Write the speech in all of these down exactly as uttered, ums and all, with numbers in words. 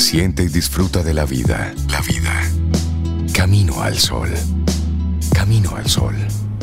Siente y disfruta de la vida. La vida. Camino al sol. Camino al sol.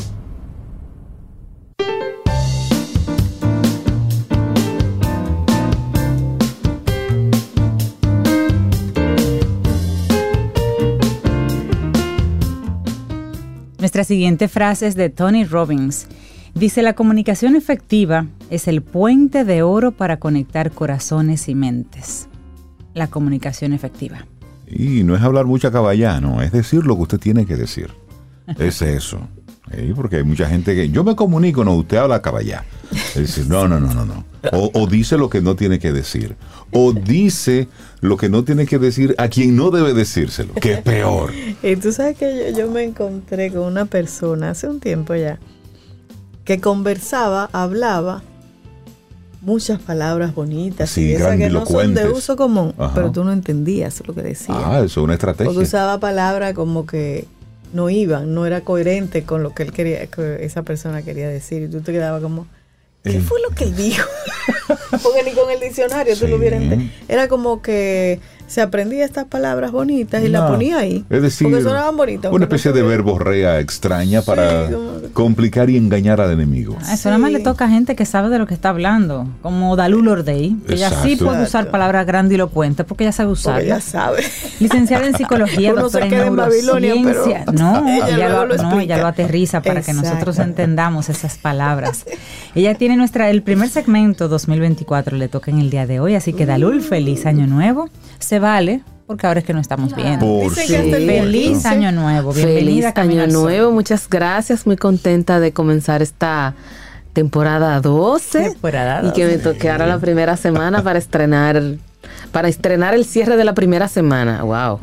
Nuestra siguiente frase es de Tony Robbins. Dice: la comunicación efectiva es el puente de oro para conectar corazones y mentes. La comunicación efectiva. Y no es hablar mucha caballano, es decir lo que usted tiene que decir. Es eso. ¿Sí? Porque hay mucha gente que... Yo me comunico, no, usted habla caballá. Es decir, no, no, no, no, no. O, o dice lo que no tiene que decir. O dice lo que no tiene que decir a quien no debe decírselo, que es peor. Y tú sabes que yo, yo me encontré con una persona hace un tiempo ya, que conversaba, hablaba muchas palabras bonitas, sí, y esas que no son de grandilocuentes. uso común. Ajá. Pero tú no entendías lo que decía. Ah, eso es una estrategia. Porque usaba palabras como que no iban, no era coherente con lo que él quería, que esa persona quería decir, y tú te quedabas como, ¿qué Eh. fue lo que él dijo? Porque ni con el diccionario Sí. tú lo hubieras entendido. Era como que se aprendía estas palabras bonitas y No, las ponía ahí. Es decir, porque sonaban bonitas. una porque especie no de sabía. verborrea extraña para Sí, como que- complicar y engañar al enemigo. Ah, eso nada más Sí. le toca a gente que sabe de lo que está hablando, como Dalul Ordey, que ella sí Exacto. puede usar Exacto. palabras grandilocuentes porque ella sabe Porque ella usarlas. sabe. Licenciada en psicología, Uno doctora se en queda en Babilonia, neurociencia. pero No, ella ella, luego lo, lo no, explica. ella lo aterriza para que Exacto. nosotros entendamos esas palabras. Ella tiene nuestra el primer segmento dos mil veinticuatro, le toca en el día de hoy, así que Dalul, feliz año nuevo. Se vale, porque ahora es que no estamos bien. Por Dicen que hasta el supuesto. Feliz año nuevo, bienvenida Feliz a Camino año al Sol. nuevo, muchas gracias, muy contenta de comenzar esta temporada doce Temporada y que me doce. toque ahora la primera semana para estrenar para estrenar el cierre de la primera semana. Wow.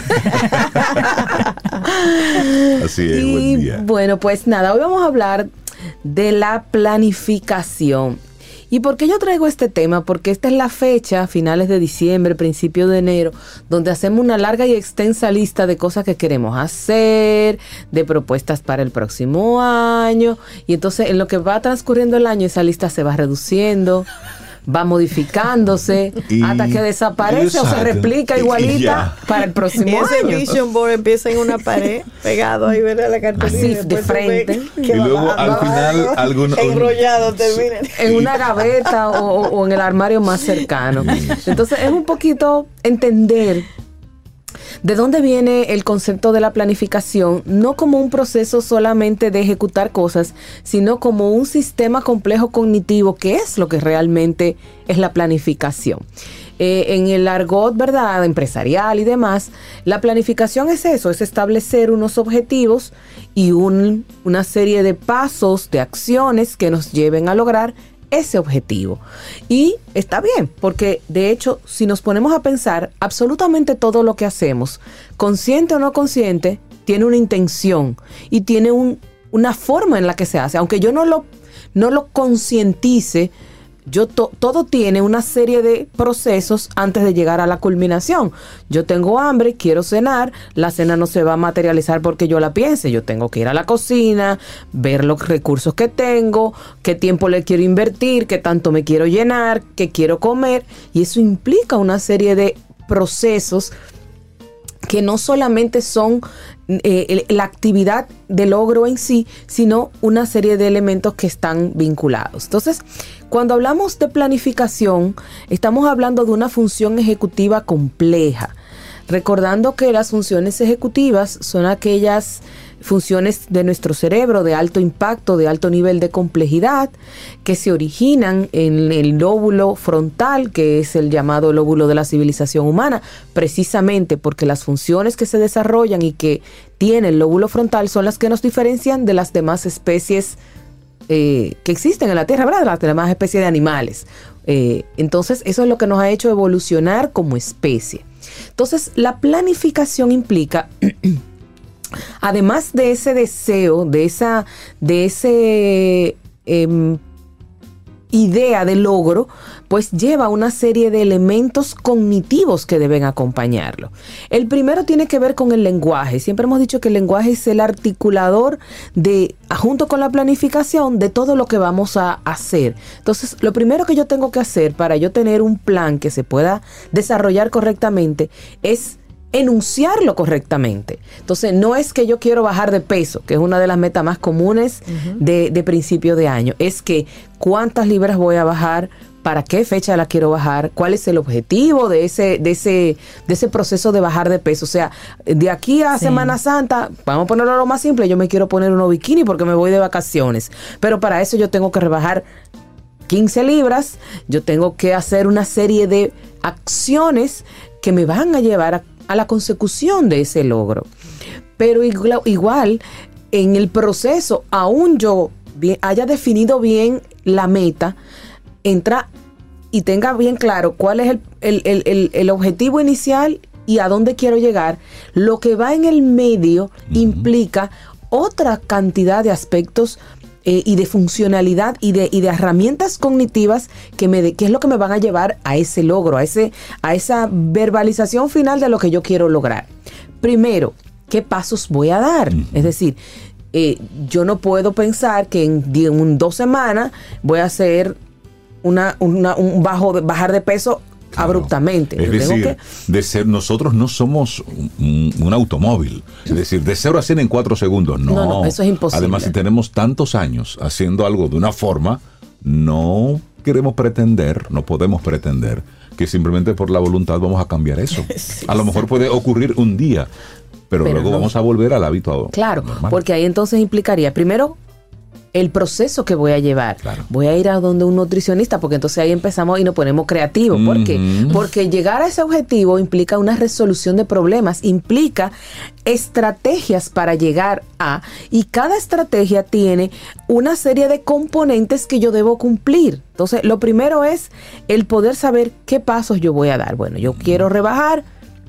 Así es, Y buen día. bueno, pues nada, hoy vamos a hablar de la planificación. ¿Y por qué yo traigo este tema? Porque esta es la fecha, finales de diciembre, principio de enero, donde hacemos una larga y extensa lista de cosas que queremos hacer, de propuestas para el próximo año. Y entonces, en lo que va transcurriendo el año, esa lista se va reduciendo, va modificándose, Y- hasta que desaparece o se exacto. replica Y- y igualita ya. para el próximo Y ese año. vision board empieza en una pared, pegado ahí, ¿verdad? La cartulina. Así, y después de tú ves frente. que Y va luego, bajando, al va final, bajando, algún- enrollado termina. En una gaveta o, o en el armario más cercano. Entonces es un poquito entender de dónde viene el concepto de la planificación, no como un proceso solamente de ejecutar cosas, sino como un sistema complejo cognitivo, que es lo que realmente es la planificación. Eh, en el argot, ¿verdad?, empresarial y demás, la planificación es eso, es establecer unos objetivos y un, una serie de pasos, de acciones que nos lleven a lograr ese objetivo. Y está bien, porque de hecho, si nos ponemos a pensar, absolutamente todo lo que hacemos, consciente o no consciente, tiene una intención y tiene un, una forma en la que se hace. Aunque yo no lo, no lo concientice, yo to, todo tiene una serie de procesos antes de llegar a la culminación. Yo tengo hambre, quiero cenar, la cena no se va a materializar porque yo la piense. Yo tengo que ir a la cocina, ver los recursos que tengo, qué tiempo le quiero invertir, qué tanto me quiero llenar, qué quiero comer. Y eso implica una serie de procesos que no solamente son eh, la actividad de logro en sí, sino una serie de elementos que están vinculados. Entonces, cuando hablamos de planificación, estamos hablando de una función ejecutiva compleja, recordando que las funciones ejecutivas son aquellas funciones de nuestro cerebro de alto impacto, de alto nivel de complejidad, que se originan en el lóbulo frontal, que es el llamado lóbulo de la civilización humana, precisamente porque las funciones que se desarrollan y que tiene el lóbulo frontal son las que nos diferencian de las demás especies eh, que existen en la Tierra, ¿verdad? De las demás especies de animales. Eh, entonces, eso es lo que nos ha hecho evolucionar como especie. Entonces, la planificación implica... Además de ese deseo, de esa, de ese eh, idea de logro, pues lleva una serie de elementos cognitivos que deben acompañarlo. El primero tiene que ver con el lenguaje. Siempre hemos dicho que el lenguaje es el articulador de, junto con la planificación, de todo lo que vamos a hacer. Entonces, lo primero que yo tengo que hacer para yo tener un plan que se pueda desarrollar correctamente es enunciarlo correctamente. Entonces, no es que yo quiero bajar de peso, que es una de las metas más comunes uh-huh. de, de principio de año. Es que cuántas libras voy a bajar, para qué fecha la quiero bajar, cuál es el objetivo de ese, de ese, de ese proceso de bajar de peso. O sea, de aquí a sí. Semana Santa, vamos a ponerlo lo más simple, yo me quiero poner unos bikini porque me voy de vacaciones. Pero para eso yo tengo que rebajar quince libras, yo tengo que hacer una serie de acciones que me van a llevar a a la consecución de ese logro. Pero igual, igual en el proceso, aún yo bien, haya definido bien la meta, entra y tenga bien claro cuál es el, el, el, el, el objetivo inicial y a dónde quiero llegar, lo que va en el medio uh-huh. implica otra cantidad de aspectos Eh, y de funcionalidad y de, y de herramientas cognitivas que, me de, que es lo que me van a llevar a ese logro, a, ese, a esa verbalización final de lo que yo quiero lograr. Primero, ¿qué pasos voy a dar? Uh-huh. Es decir, eh, yo no puedo pensar que en, en dos semanas voy a hacer una, una, un bajo de, bajar de peso Claro. abruptamente. Es Yo decir, tengo que... de ser, nosotros no somos un, un automóvil. Es decir, de cero a cien en cuatro segundos. No. no, no, eso es imposible. Además, si tenemos tantos años haciendo algo de una forma, no queremos pretender, no podemos pretender que simplemente por la voluntad vamos a cambiar eso. Sí, a lo mejor sí. puede ocurrir un día, pero, pero luego no. vamos a volver al hábito Claro, normal. Porque ahí entonces implicaría, primero, el proceso que voy a llevar. Claro. Voy a ir a donde un nutricionista, porque entonces ahí empezamos y nos ponemos creativos. ¿Por qué? Mm-hmm. Porque llegar a ese objetivo implica una resolución de problemas, implica estrategias para llegar a, y cada estrategia tiene una serie de componentes que yo debo cumplir. Entonces, lo primero es el poder saber qué pasos yo voy a dar. Bueno, yo mm-hmm. quiero rebajar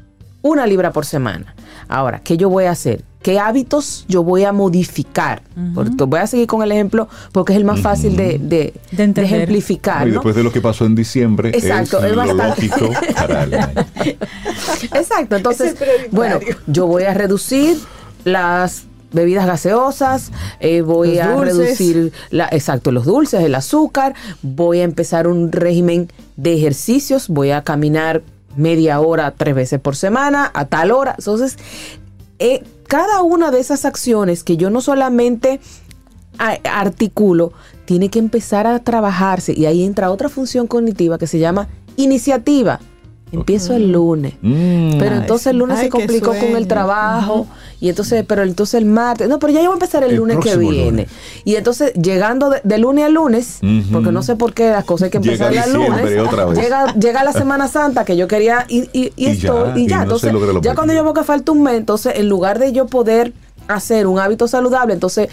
una libra por semana. Ahora, ¿qué yo voy a hacer? ¿Qué hábitos yo voy a modificar? Uh-huh. Voy a seguir con el ejemplo porque es el más fácil uh-huh. de, de, de, de ejemplificar. ¿no? Y después de lo que pasó en diciembre, Exacto, es, es lo bastante. lógico para el año. Exacto, entonces, bueno, yo voy a reducir las bebidas gaseosas, eh, voy los a dulces. reducir, la, exacto, los dulces, el azúcar, voy a empezar un régimen de ejercicios, voy a caminar media hora tres veces por semana, a tal hora. Entonces, eh, cada una de esas acciones que yo no solamente a, articulo, tiene que empezar a trabajarse. Y ahí entra otra función cognitiva que se llama iniciativa. Empiezo el lunes, mm, pero entonces el lunes ay, se complicó con el trabajo, uh-huh. y entonces, pero entonces el martes, no, pero ya yo voy a empezar el, el lunes que viene. Lunes. Y entonces llegando de, de lunes a lunes, uh-huh. porque no sé por qué las cosas hay que empezar el lunes, llega, llega la Semana Santa que yo quería y, y, y, y esto, ya, y ya, y no entonces ya cuando yo veo que falta un mes, entonces en lugar de yo poder hacer un hábito saludable, entonces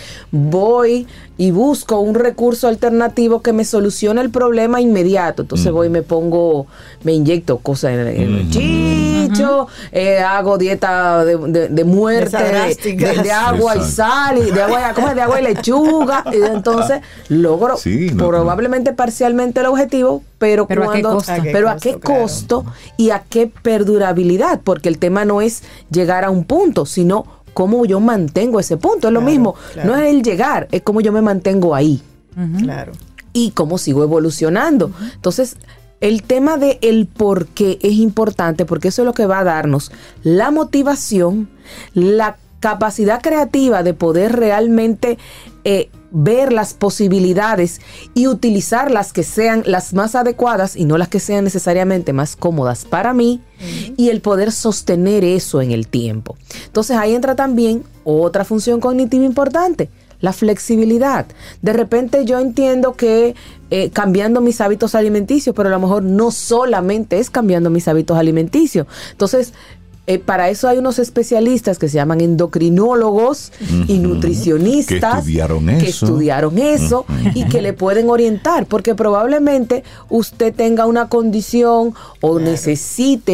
voy y busco un recurso alternativo que me solucione el problema inmediato. Entonces mm. voy y me pongo, me inyecto cosas en el mm. chicho, mm-hmm. eh, hago dieta de, de, de muerte, de, de, de agua Exacto. y sal, y de agua, ¿cómo es? De agua y lechuga, y entonces logro sí, no, probablemente no. parcialmente el objetivo, pero, pero cuando, a qué costo, ¿A qué pero costo, a qué claro. costo y a qué perdurabilidad, porque el tema no es llegar a un punto, sino cómo yo mantengo ese punto. Es lo claro, mismo, claro. no es el llegar, es cómo yo me mantengo ahí. Uh-huh. Claro. Y cómo sigo evolucionando. Uh-huh. Entonces, el tema de el por qué es importante, porque eso es lo que va a darnos la motivación, la capacidad creativa de poder realmente eh, ver las posibilidades y utilizar las que sean las más adecuadas y no las que sean necesariamente más cómodas para mí, uh-huh. y el poder sostener eso en el tiempo. Entonces ahí entra también otra función cognitiva importante, la flexibilidad. De repente yo entiendo que eh, cambiando mis hábitos alimenticios, pero a lo mejor no solamente es cambiando mis hábitos alimenticios. Entonces, Eh, para eso hay unos especialistas que se llaman endocrinólogos uh-huh. y nutricionistas que estudiaron que eso, estudiaron eso uh-huh. y que le pueden orientar, porque probablemente usted tenga una condición o claro. necesite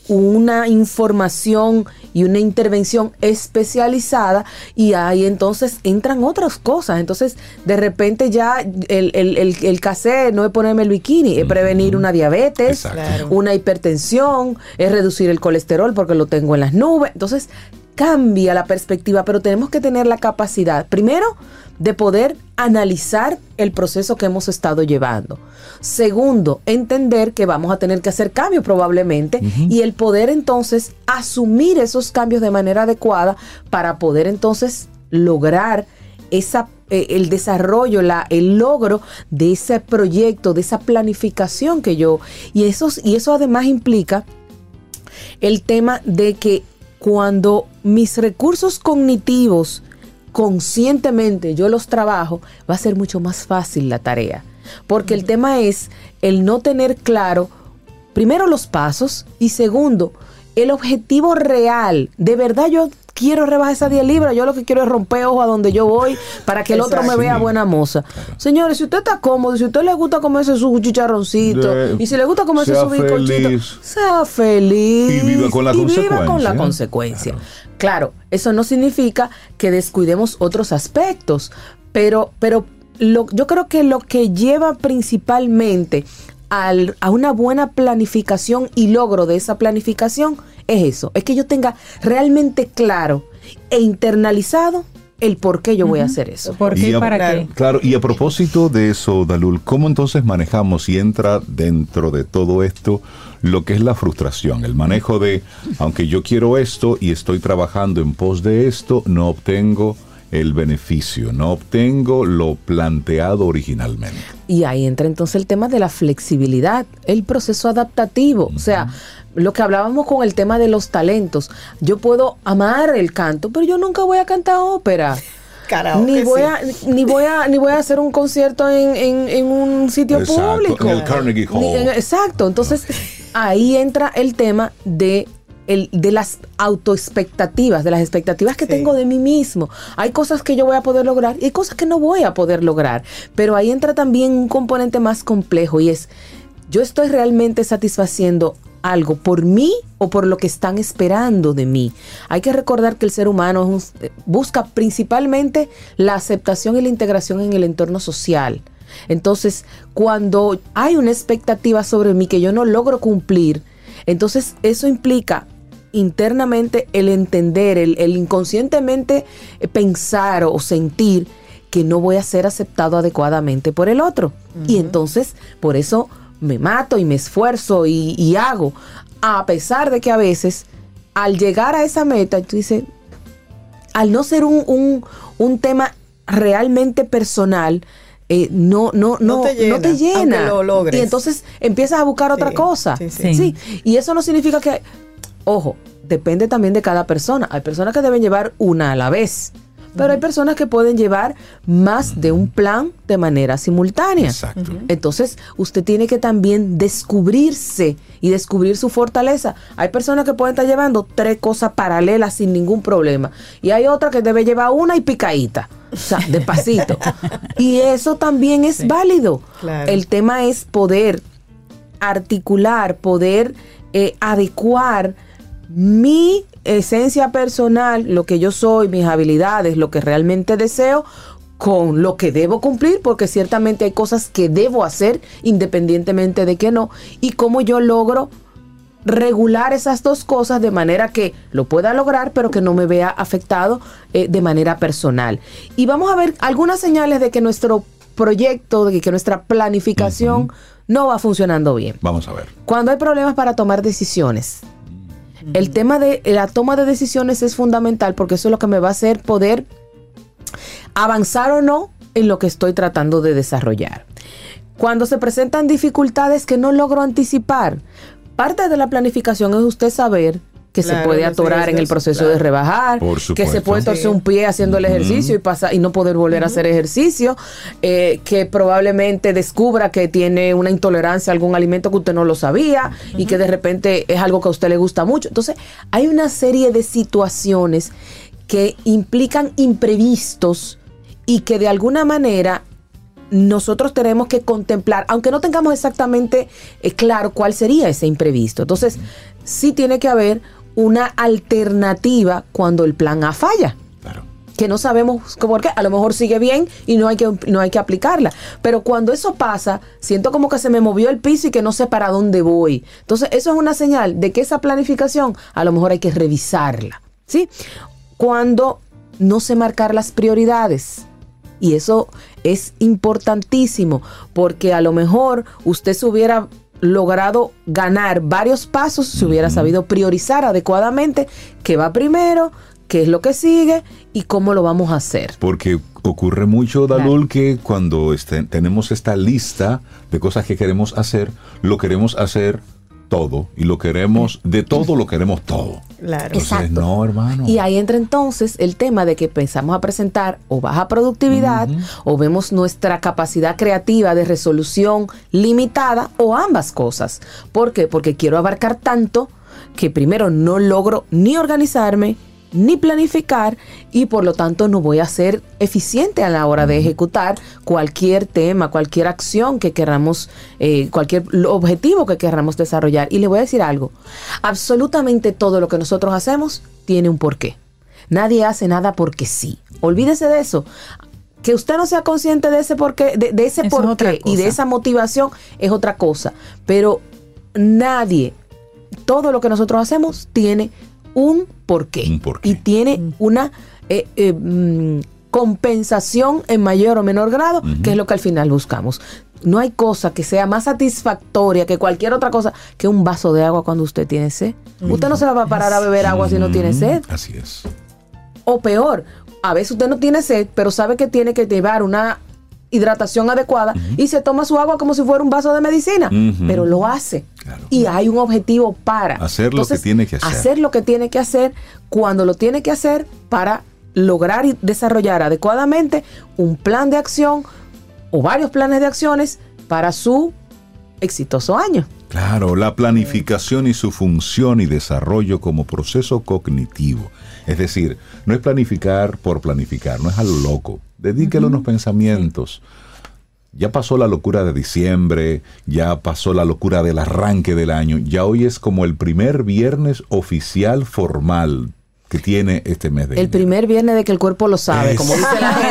una información y una intervención especializada, y ahí entonces entran otras cosas. Entonces, de repente ya el, el, el, el cassette no es ponerme el bikini, es prevenir una diabetes, Exacto. una hipertensión, es reducir el colesterol porque lo tengo en las nubes. Entonces, cambia la perspectiva, pero tenemos que tener la capacidad, primero, de poder analizar el proceso que hemos estado llevando. Segundo, entender que vamos a tener que hacer cambios probablemente, uh-huh. y el poder entonces asumir esos cambios de manera adecuada para poder entonces lograr esa, eh, el desarrollo, la, el logro de ese proyecto, de esa planificación que yo... Y eso, y eso además implica el tema de que cuando mis recursos cognitivos conscientemente yo los trabajo, va a ser mucho más fácil la tarea. Porque el tema es el no tener claro, primero, los pasos, y segundo, el objetivo real. De verdad yo quiero rebajar esas diez libras, yo lo que quiero es romper ojos a donde yo voy para que el Exacto. otro me vea buena moza. Claro. Señores, si usted está cómodo, si a usted le gusta comerse su chicharroncito, de, y si le gusta comerse su bizcochito, sea feliz y viva con la y consecuencia. Viva con la consecuencia. Claro. Claro, eso no significa que descuidemos otros aspectos, pero, pero lo, yo creo que lo que lleva principalmente al, a una buena planificación y logro de esa planificación es eso, es que yo tenga realmente claro e internalizado el por qué yo uh-huh. voy a hacer eso. ¿Por qué y a, para claro, qué? Claro, y a propósito de eso, Dalul, ¿cómo entonces manejamos y entra dentro de todo esto lo que es la frustración? El manejo de, aunque yo quiero esto y estoy trabajando en pos de esto, no obtengo el beneficio, no obtengo lo planteado originalmente. Y ahí entra entonces el tema de la flexibilidad, el proceso adaptativo. Uh-huh. O sea, lo que hablábamos con el tema de los talentos. Yo puedo amar el canto, pero yo nunca voy a cantar ópera. Carajo, ni voy sí. a ni voy a ni voy a hacer un concierto en, en, en un sitio exacto, público. En el Carnegie Hall. Ni, en, exacto. Entonces, okay. ahí entra el tema de El, de las autoexpectativas, de las expectativas que sí. tengo de mí mismo. Hay cosas que yo voy a poder lograr y hay cosas que no voy a poder lograr. Pero ahí entra también un componente más complejo, y es, ¿yo estoy realmente satisfaciendo algo por mí o por lo que están esperando de mí? Hay que recordar que el ser humano es un, busca principalmente la aceptación y la integración en el entorno social. Entonces, cuando hay una expectativa sobre mí que yo no logro cumplir, entonces eso implica internamente el entender, el, el inconscientemente pensar o sentir que no voy a ser aceptado adecuadamente por el otro. Uh-huh. Y entonces, por eso me mato y me esfuerzo y, y hago, a pesar de que a veces, al llegar a esa meta, tú dices, al no ser un, un, un tema realmente personal, Eh, no, no, no, no te llena, no te llena. Lo logres. Y entonces empiezas a buscar otra sí, cosa. Sí, sí. Sí. Y eso no significa que, ojo, depende también de cada persona. Hay personas que deben llevar una a la vez, pero uh-huh. hay personas que pueden llevar más uh-huh. de un plan de manera simultánea. Exacto. Uh-huh. Entonces, usted tiene que también descubrirse y descubrir su fortaleza. Hay personas que pueden estar llevando tres cosas paralelas sin ningún problema. Y hay otras que debe llevar una y picadita. O sea, despacito. Y eso también es sí, válido. Claro. El tema es poder articular, poder eh, adecuar mi esencia personal, lo que yo soy, mis habilidades, lo que realmente deseo, con lo que debo cumplir, porque ciertamente hay cosas que debo hacer independientemente de que no, y cómo yo logro regular esas dos cosas de manera que lo pueda lograr, pero que no me vea afectado eh, de manera personal. Y vamos a ver algunas señales de que nuestro proyecto, de que nuestra planificación uh-huh. no va funcionando bien. Vamos a ver. Cuando hay problemas para tomar decisiones. Uh-huh. El tema de la toma de decisiones es fundamental, porque eso es lo que me va a hacer poder avanzar o no en lo que estoy tratando de desarrollar. Cuando se presentan dificultades que no logro anticipar, parte de la planificación es usted saber que claro, se puede atorar en el proceso claro. de rebajar, que se puede torcer sí. un pie haciendo el ejercicio uh-huh. y pasar y no poder volver uh-huh. a hacer ejercicio, eh, que probablemente descubra que tiene una intolerancia a algún alimento que usted no lo sabía uh-huh. y que de repente es algo que a usted le gusta mucho. Entonces, hay una serie de situaciones que implican imprevistos y que de alguna manera nosotros tenemos que contemplar, aunque no tengamos exactamente eh, claro cuál sería ese imprevisto. Entonces, sí tiene que haber una alternativa cuando el plan A falla. Claro. Que no sabemos por qué, a lo mejor sigue bien y no hay que no hay que aplicarla, pero cuando eso pasa, siento como que se me movió el piso y que no sé para dónde voy. Entonces, eso es una señal de que esa planificación a lo mejor hay que revisarla, ¿sí? Cuando no sé marcar las prioridades, y eso es importantísimo, porque a lo mejor usted se hubiera logrado ganar varios pasos si hubiera uh-huh. sabido priorizar adecuadamente qué va primero, qué es lo que sigue y cómo lo vamos a hacer. Porque ocurre mucho, Dalul, claro. que cuando este, tenemos esta lista de cosas que queremos hacer, lo queremos hacer todo y lo queremos, de todo lo queremos todo. Claro. Entonces, Exacto. no, hermano. Y ahí entra entonces el tema de que pensamos a presentar o baja productividad uh-huh. o vemos nuestra capacidad creativa de resolución limitada o ambas cosas. ¿Por qué? Porque quiero abarcar tanto que primero no logro ni organizarme, ni planificar y por lo tanto no voy a ser eficiente a la hora de ejecutar cualquier tema, cualquier acción que queramos, eh, cualquier objetivo que queramos desarrollar. Y le voy a decir algo, absolutamente todo lo que nosotros hacemos tiene un porqué. Nadie hace nada porque sí. Olvídese de eso. Que usted no sea consciente de ese porqué, de, de ese porqué y de esa motivación es otra cosa. Pero nadie, todo lo que nosotros hacemos tiene un porqué, un porqué. Y tiene una eh, eh, mm, compensación en mayor o menor grado, uh-huh. que es lo que al final buscamos. No hay cosa que sea más satisfactoria que cualquier otra cosa que un vaso de agua cuando usted tiene sed. Uh-huh. Usted no se va a parar a beber agua uh-huh. si no tiene sed. Así es. O peor, a veces usted no tiene sed, pero sabe que tiene que llevar una hidratación adecuada uh-huh. y se toma su agua como si fuera un vaso de medicina, uh-huh. pero lo hace. Claro. Y hay un objetivo para hacer Entonces, lo que tiene que hacer. Hacer lo que tiene que hacer cuando lo tiene que hacer para lograr y desarrollar adecuadamente un plan de acción o varios planes de acciones para su exitoso año. Claro, la planificación y su función y desarrollo como proceso cognitivo. Es decir, no es planificar por planificar, no es a lo loco. Dedíquele uh-huh. unos pensamientos. Ya pasó la locura de diciembre, ya pasó la locura del arranque del año, ya hoy es como el primer viernes oficial formal que tiene este mes de El enero. Primer viernes de que el cuerpo lo sabe, es. Como dice la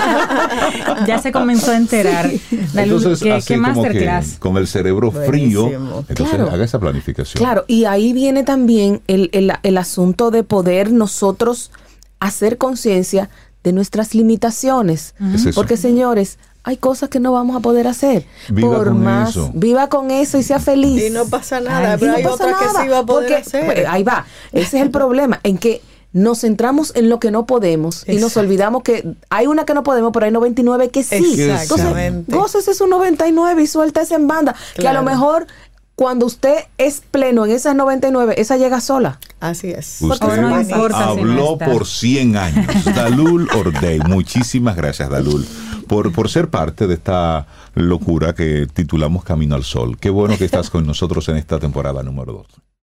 gente. Ya se comenzó a enterar. Sí. Entonces, ¿Qué, así qué como masterclass? que con el cerebro Buenísimo. frío, entonces claro. haga esa planificación. Claro, y ahí viene también el, el, el asunto de poder nosotros hacer conciencia de nuestras limitaciones. Uh-huh. Porque, señores, hay cosas que no vamos a poder hacer. Viva Por con más, eso. Viva con eso y sea feliz. Y no pasa nada, Ay, pero no hay pasa otra nada, que sí va a poder porque, hacer. pues, ahí va. Ese es el problema, en que nos centramos en lo que no podemos. Exacto. Y nos olvidamos que hay una que no podemos, pero hay noventa y nueve que sí. Exactamente. Entonces, gócese su noventa y nueve y suelta en banda. Claro. Que a lo mejor cuando usted es pleno en esas noventa y nueve, esa llega sola. Así es. Usted no importa habló si no está. por cien años. Dalul Ordey, muchísimas gracias, Dalul, por, por ser parte de esta locura que titulamos Camino al Sol. Qué bueno que estás con nosotros en esta temporada número dos.